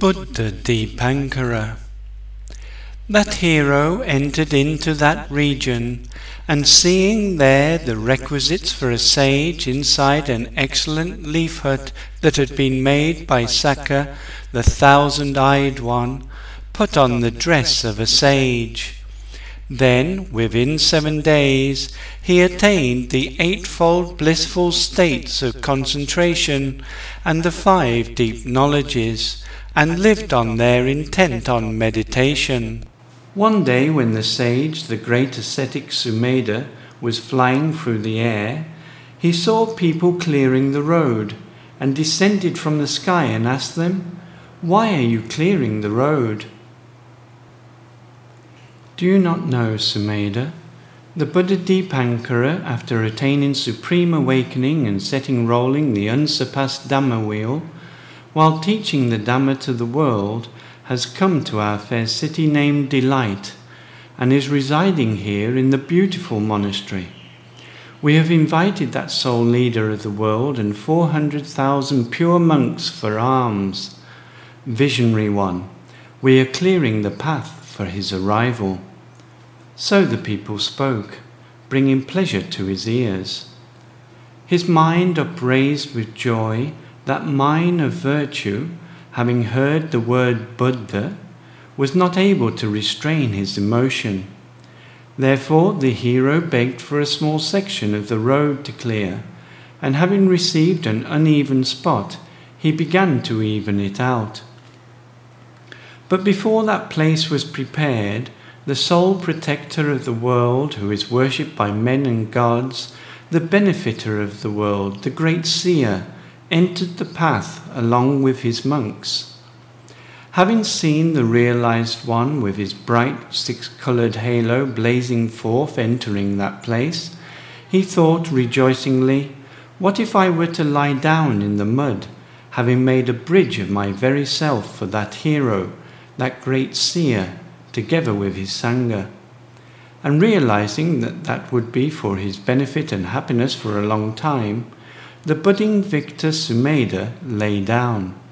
Buddha Dipankara. That hero entered into that region, and seeing there the requisites for a sage inside an excellent leaf hut that had been made by Sakka, the thousand-eyed one, put on the dress of a sage. Then, within 7 days, he attained the eightfold blissful states of concentration and the 5 deep knowledges, and lived on there intent on meditation. One day when the sage, the great ascetic Sumedha, was flying through the air, he saw people clearing the road, and descended from the sky and asked them, "Why are you clearing the road?" Do you not know, Sumedha? The Buddha Dipankara, after attaining supreme awakening and setting rolling the unsurpassed Dhamma wheel, while teaching the Dhamma to the world, has come to our fair city named Delight, and is residing here in the beautiful monastery. We have invited that sole leader of the world and 400,000 pure monks for alms. Visionary one, we are clearing the path for his arrival. So the people spoke, bringing pleasure to his ears. His mind upraised with joy, that mine of virtue, having heard the word Buddha, was not able to restrain his emotion. Therefore the hero begged for a small section of the road to clear, and having received an uneven spot, he began to even it out. But before that place was prepared, the sole protector of the world, who is worshipped by men and gods, the benefiter of the world, the great seer, entered the path along with his monks. Having seen the realized one with his bright 6-coloured halo blazing forth entering that place, he thought rejoicingly, "What if I were to lie down in the mud, having made a bridge of my very self for that hero, that great seer, together with his Sangha?" And realizing that that would be for his benefit and happiness for a long time, the budding victor Sumedha lay down.